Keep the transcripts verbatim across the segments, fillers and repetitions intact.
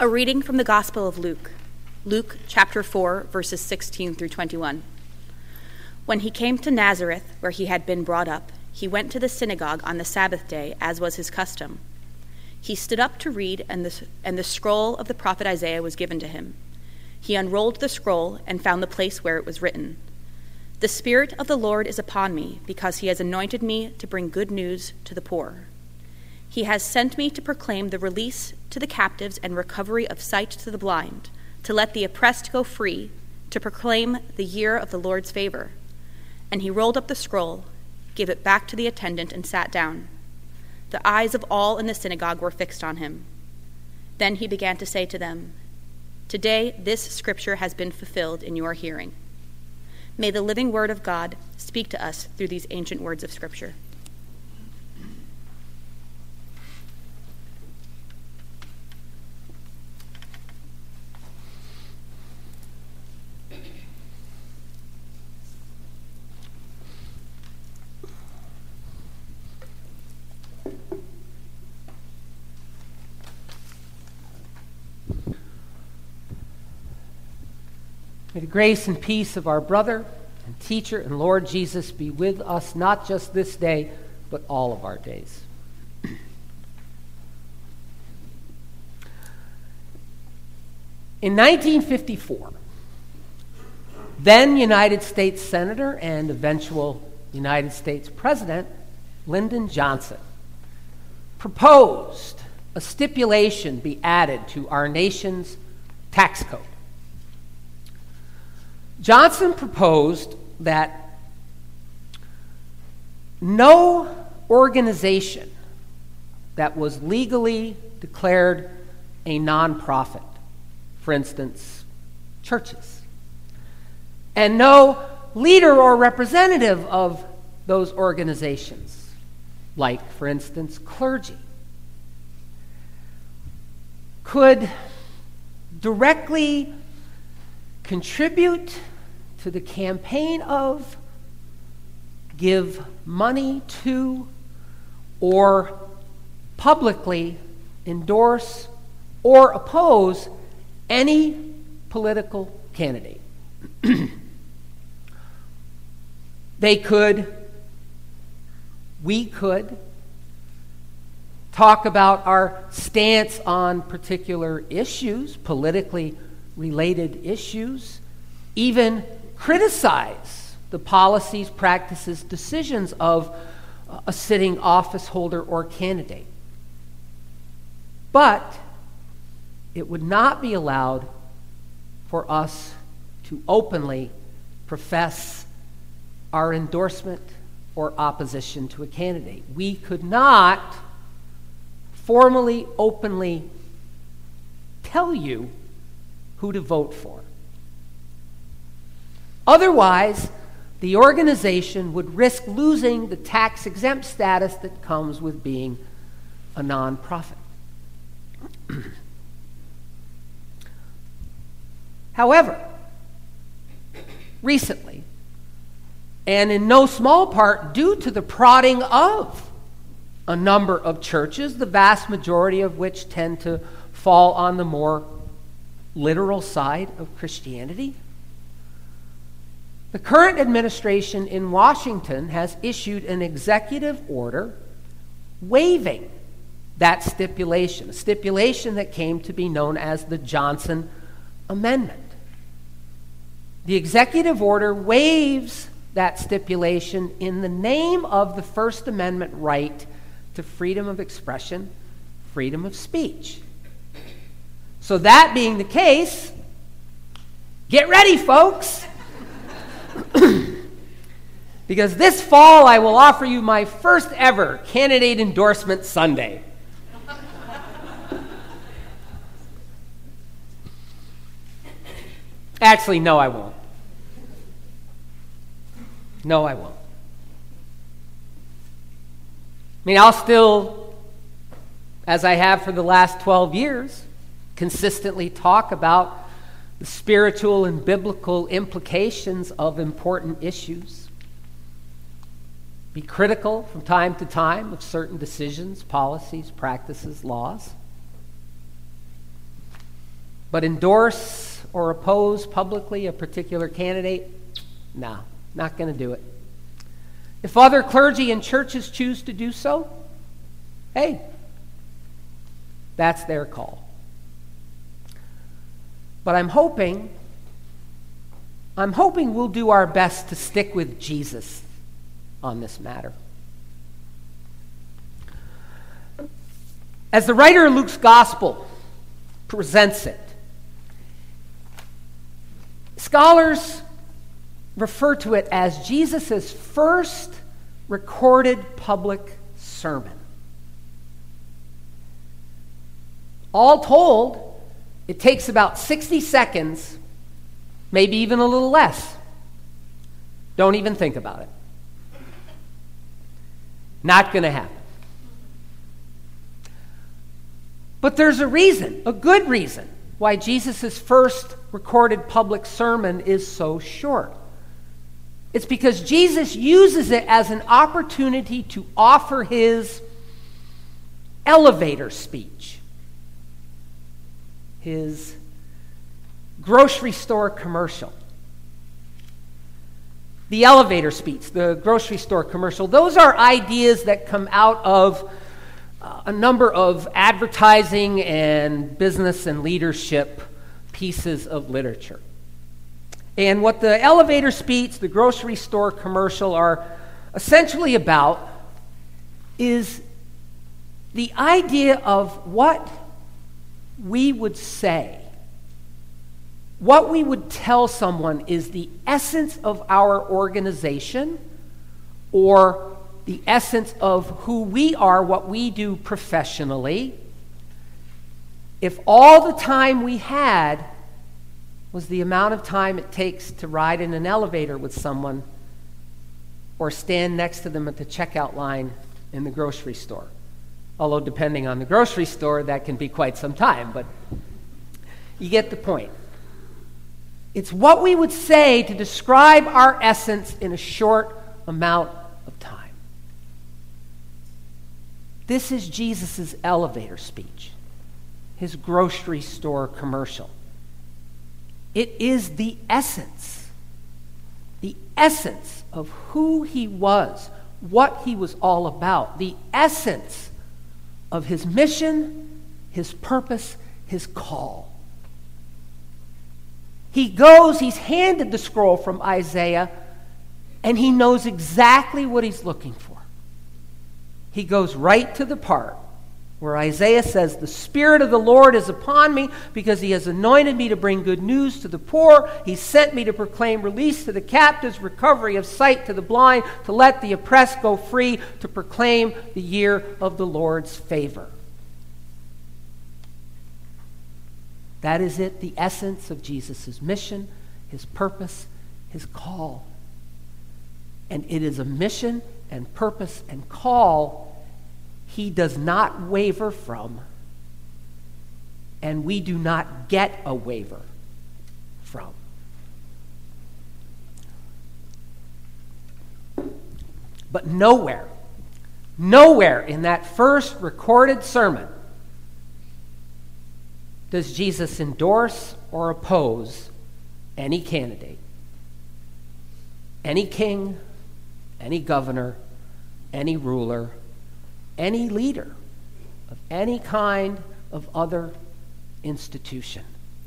A reading from the Gospel of Luke. Luke chapter four, verses sixteen through twenty-one. When he came to Nazareth, where he had been brought up, he went to the synagogue on the Sabbath day, as was his custom. He stood up to read, and the, and the scroll of the prophet Isaiah was given to him. He unrolled the scroll and found the place where it was written, "The Spirit of the Lord is upon me, because he has anointed me to bring good news to the poor. He has sent me to proclaim the release to the captives and recovery of sight to the blind, to let the oppressed go free, to proclaim the year of the Lord's favor." And he rolled up the scroll, gave it back to the attendant, and sat down. The eyes of all in the synagogue were fixed on him. Then he began to say to them, "Today this scripture has been fulfilled in your hearing." May the living word of God speak to us through these ancient words of Scripture. May the grace and peace of our brother and teacher and Lord Jesus be with us, not just this day, but all of our days. In nineteen fifty-four, then United States Senator and eventual United States President Lyndon Johnson proposed a stipulation be added to our nation's tax code. Johnson proposed that no organization that was legally declared a nonprofit, for instance, churches, and no leader or representative of those organizations, like, for instance, clergy, could directly contribute to the campaign of, give money to, or publicly endorse or oppose any political candidate. They could, we could, talk about our stance on particular issues, politically related issues, even criticize the policies, practices, decisions of a sitting office holder or candidate. But it would not be allowed for us to openly profess our endorsement or opposition to a candidate. We could not formally, openly tell you who to vote for. Otherwise, the organization would risk losing the tax-exempt status that comes with being a nonprofit. However, recently, and in no small part due to the prodding of a number of churches, the vast majority of which tend to fall on the more literal side of Christianity, the current administration in Washington has issued an executive order waiving that stipulation, a stipulation that came to be known as the Johnson Amendment. The executive order waives that stipulation in the name of the First Amendment right to freedom of expression, freedom of speech. So that being the case, get ready, folks. Because this fall I will offer you my first ever candidate endorsement Sunday. Actually, no, I won't. No, I won't. I mean, I'll still, as I have for the last twelve years, consistently talk about the spiritual and biblical implications of important issues. Be critical from time to time of certain decisions, policies, practices, laws. But endorse or oppose publicly a particular candidate? No, not going to do it. If other clergy and churches choose to do so, hey, that's their call. But I'm hoping, I'm hoping we'll do our best to stick with Jesus on this matter. As the writer of Luke's gospel presents it, scholars refer to it as Jesus' first recorded public sermon. All told, it takes about sixty seconds, maybe even a little less. Don't even think about it. Not going to happen. But there's a reason, a good reason, why Jesus' first recorded public sermon is so short. It's because Jesus uses it as an opportunity to offer his elevator speech, his grocery store commercial. The elevator speech, the grocery store commercial, those are ideas that come out of uh, a number of advertising and business and leadership pieces of literature. And what the elevator speech, the grocery store commercial are essentially about is the idea of what we would say, what we would tell someone is the essence of our organization or the essence of who we are, what we do professionally, if all the time we had was the amount of time it takes to ride in an elevator with someone or stand next to them at the checkout line in the grocery store. Although depending on the grocery store, that can be quite some time, but you get the point. It's what we would say to describe our essence in a short amount of time. This is Jesus' elevator speech, his grocery store commercial. It is the essence, the essence of who he was, what he was all about, the essence of his mission, his purpose, his call. He goes, he's handed the scroll from Isaiah, and he knows exactly what he's looking for. He goes right to the part where Isaiah says, "The Spirit of the Lord is upon me because he has anointed me to bring good news to the poor. He sent me to proclaim release to the captives, recovery of sight to the blind, to let the oppressed go free, to proclaim the year of the Lord's favor." That is it, the essence of Jesus' mission, his purpose, his call. And it is a mission and purpose and call he does not waver from, and we do not get a waiver from. But nowhere, nowhere in that first recorded sermon does Jesus endorse or oppose any candidate, any king, any governor, any ruler, any leader of any kind of other institution.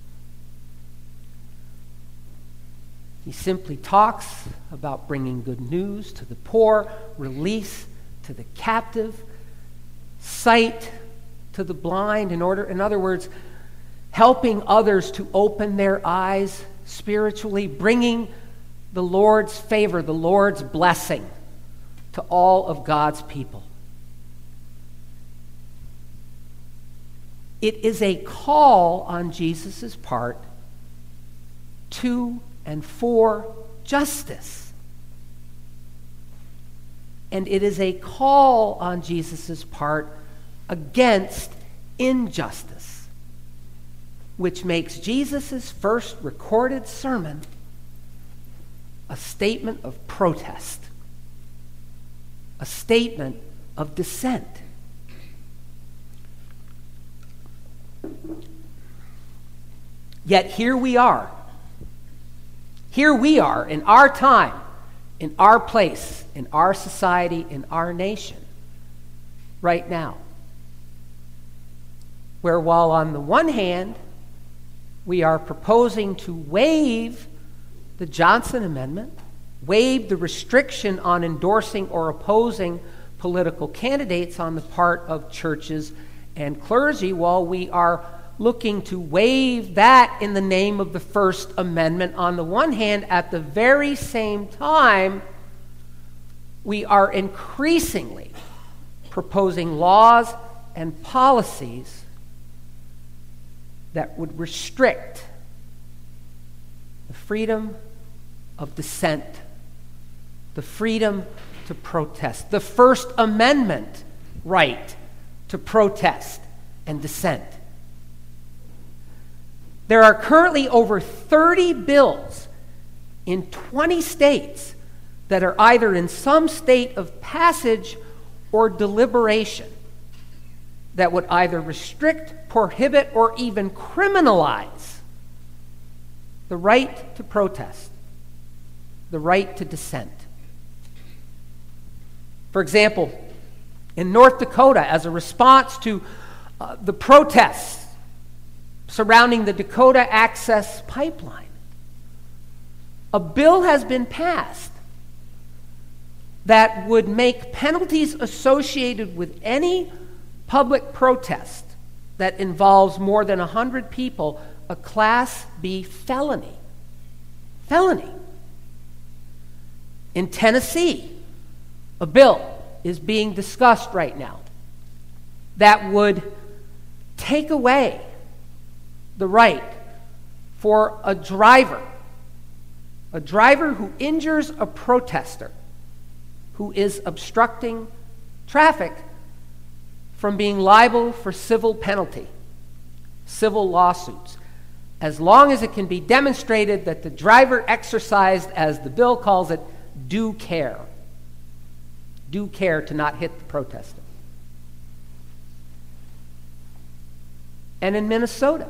He simply talks about bringing good news to the poor, release to the captive, sight to the blind. In order, in other words, helping others to open their eyes spiritually, bringing the Lord's favor, the Lord's blessing to all of God's people. It is a call on Jesus' part to and for justice. And it is a call on Jesus' part against injustice, which makes Jesus' first recorded sermon a statement of protest, a statement of dissent. Yet here we are. Here we are in our time, in our place, in our society, in our nation, right now. Where while on the one hand, we are proposing to waive the Johnson Amendment, waive the restriction on endorsing or opposing political candidates on the part of churches and clergy, while we are looking to waive that in the name of the First Amendment on the one hand, at the very same time, we are increasingly proposing laws and policies that would restrict the freedom of dissent, the freedom to protest, the First Amendment right to protest and dissent. There are currently over thirty bills in twenty states that are either in some state of passage or deliberation that would either restrict, prohibit, or even criminalize the right to protest, the right to dissent. For example, in North Dakota, as a response to uh, the protests surrounding the Dakota Access Pipeline, a bill has been passed that would make penalties associated with any public protest that involves more than one hundred people a Class B felony. Felony. In Tennessee, a bill is being discussed right now that would take away the right for a driver, a driver who injures a protester who is obstructing traffic, from being liable for civil penalty, civil lawsuits, as long as it can be demonstrated that the driver exercised, as the bill calls it, due care. Due care to not hit the protester. And in Minnesota,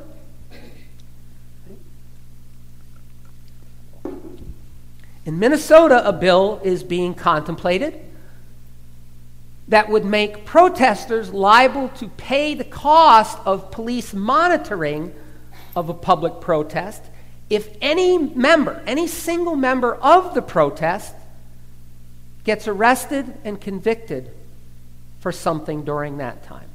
in Minnesota, a bill is being contemplated that would make protesters liable to pay the cost of police monitoring of a public protest if any member, any single member of the protest gets arrested and convicted for something during that time.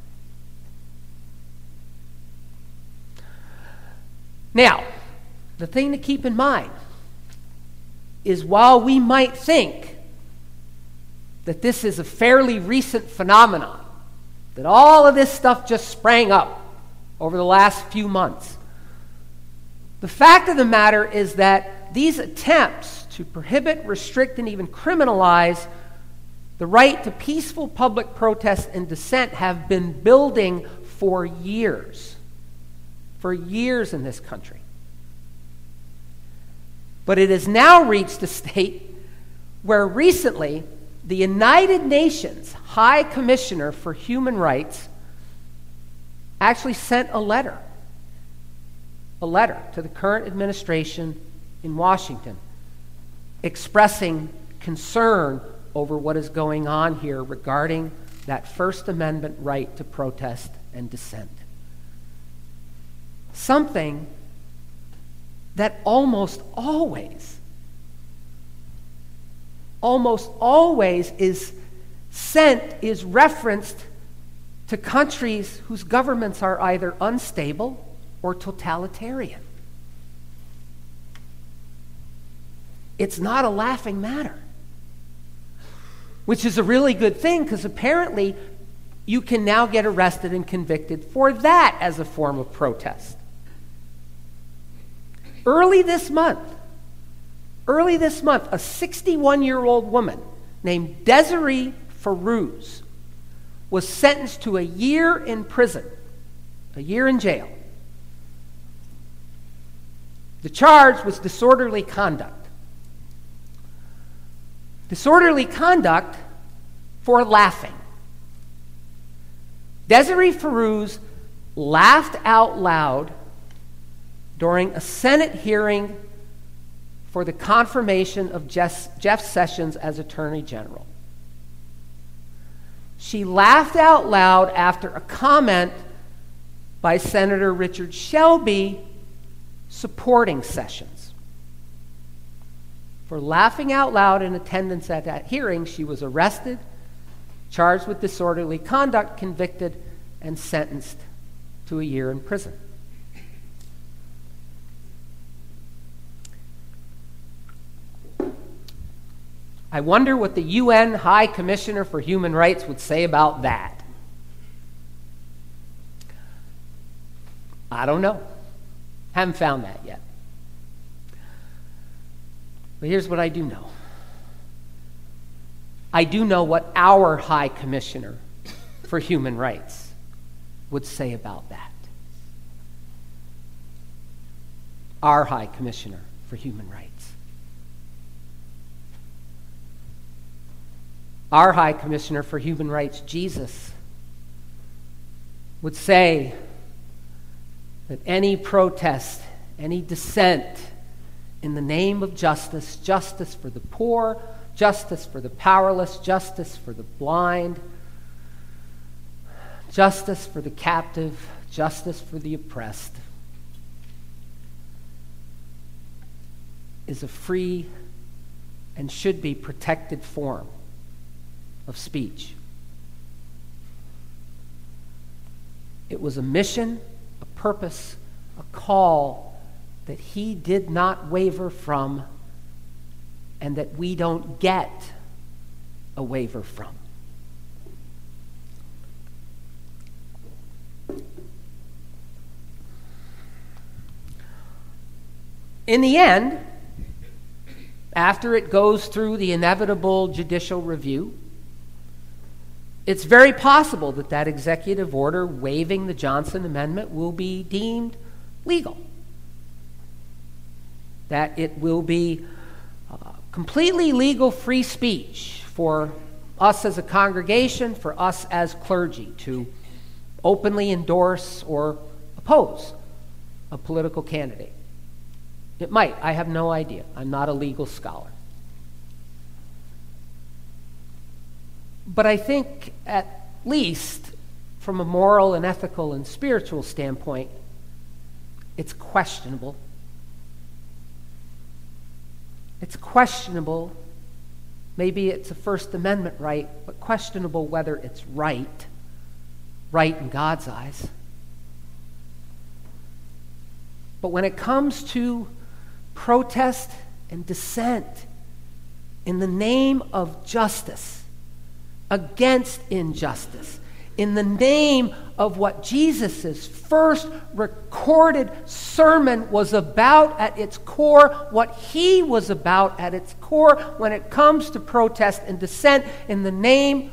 Now, the thing to keep in mind is while we might think that this is a fairly recent phenomenon, that all of this stuff just sprang up over the last few months, the fact of the matter is that these attempts to prohibit, restrict, and even criminalize the right to peaceful public protest and dissent have been building for years. For years in this country. But it has now reached a state where recently the United Nations High Commissioner for Human Rights actually sent a letter, a letter to the current administration in Washington expressing concern over what is going on here regarding that First Amendment right to protest and dissent. Something that almost always, almost always is sent, is referenced to countries whose governments are either unstable or totalitarian. It's not a laughing matter, which is a really good thing because apparently you can now get arrested and convicted for that as a form of protest. Early this month, early this month, a sixty-one-year-old woman named Desiree Feruz was sentenced to a year in prison, a year in jail. The charge was disorderly conduct. Disorderly conduct for laughing. Desiree Feruz laughed out loud during a Senate hearing for the confirmation of Jeff, Jeff Sessions as Attorney General. She laughed out loud after a comment by Senator Richard Shelby supporting Sessions. For laughing out loud in attendance at that hearing, she was arrested, charged with disorderly conduct, convicted, and sentenced to a year in prison. I wonder what the U N High Commissioner for Human Rights would say about that. I don't know. Haven't found that yet. But here's what I do know. I do know what our High Commissioner for Human Rights would say about that. Our High Commissioner for Human Rights. Our High Commissioner for Human Rights, Jesus, would say that any protest, any dissent in the name of justice, justice for the poor, justice for the powerless, justice for the blind, justice for the captive, justice for the oppressed, is a free and should be protected form of speech. It was a mission, a purpose, a call that he did not waver from and that we don't get a waiver from. In the end, after it goes through the inevitable judicial review, it's very possible that that executive order waiving the Johnson Amendment will be deemed legal. That it will be uh, completely legal free speech for us as a congregation, for us as clergy to openly endorse or oppose a political candidate. It might. I have no idea. I'm not a legal scholar. But I think at least from a moral and ethical and spiritual standpoint, it's questionable. It's questionable. Maybe it's a First Amendment right, but questionable whether it's right, right in God's eyes. But when it comes to protest and dissent in the name of justice, against injustice, in the name of what Jesus' first recorded sermon was about at its core, what he was about at its core when it comes to protest and dissent in the name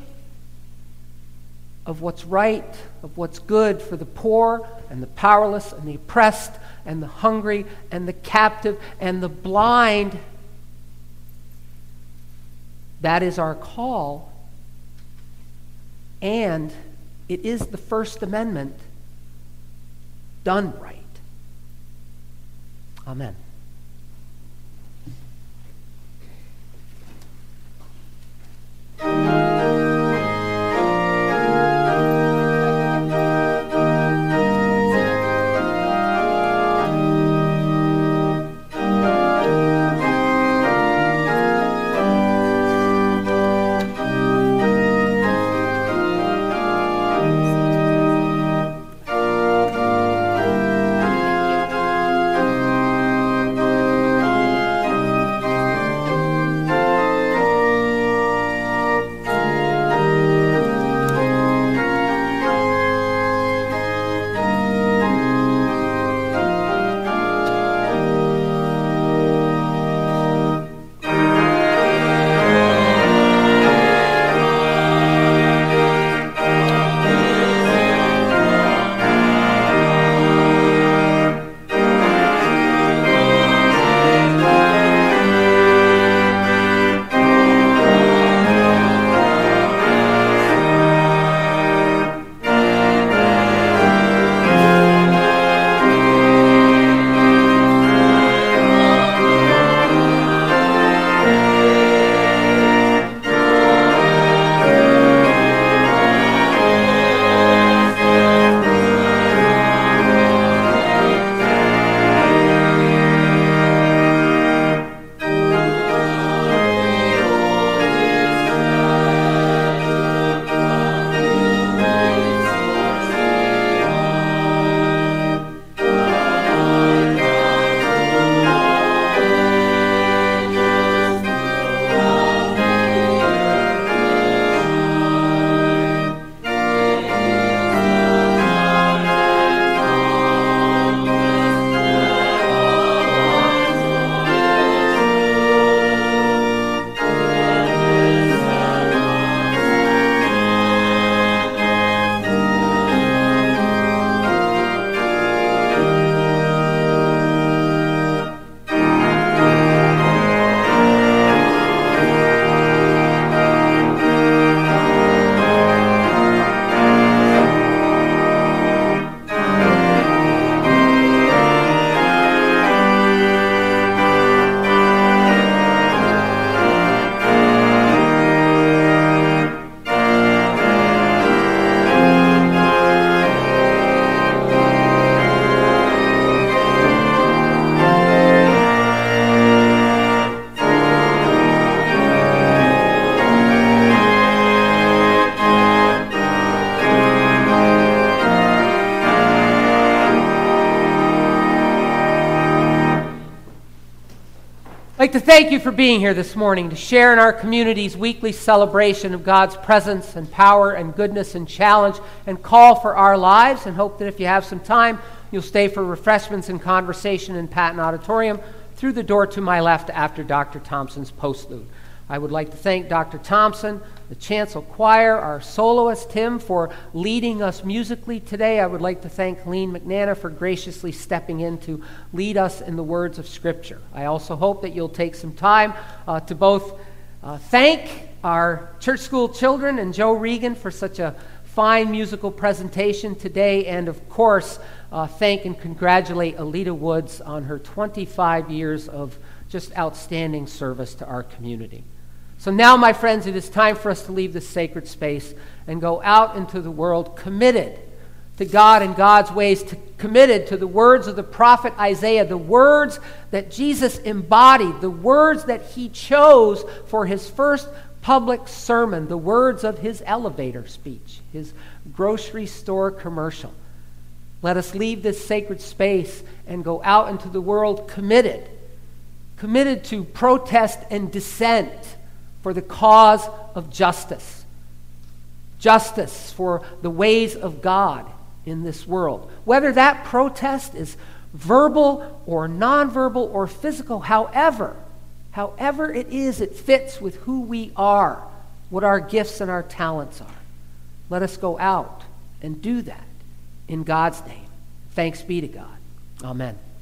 of what's right, of what's good for the poor and the powerless and the oppressed and the hungry and the captive and the blind. That is our call. And it is the First Amendment done right. Amen. I'd like to thank you for being here this morning to share in our community's weekly celebration of God's presence and power and goodness and challenge and call for our lives, and hope that if you have some time, you'll stay for refreshments and conversation in Patton Auditorium through the door to my left after Doctor Thompson's postlude. I would like to thank Doctor Thompson, the Chancel Choir, our soloist Tim, for leading us musically today. I would like to thank Helene McNana for graciously stepping in to lead us in the words of Scripture. I also hope that you'll take some time uh, to both uh, thank our church school children and Joe Regan for such a fine musical presentation today, and of course, uh, thank and congratulate Alita Woods on her twenty-five years of just outstanding service to our community. So now, my friends, it is time for us to leave this sacred space and go out into the world committed to God and God's ways, to, committed to the words of the prophet Isaiah, the words that Jesus embodied, the words that he chose for his first public sermon, the words of his elevator speech, his grocery store commercial. Let us leave this sacred space and go out into the world committed, committed to protest and dissent for the cause of justice. Justice for the ways of God in this world. Whether that protest is verbal or nonverbal or physical, however, however it is, it fits with who we are, what our gifts and our talents are. Let us go out and do that in God's name. Thanks be to God. Amen.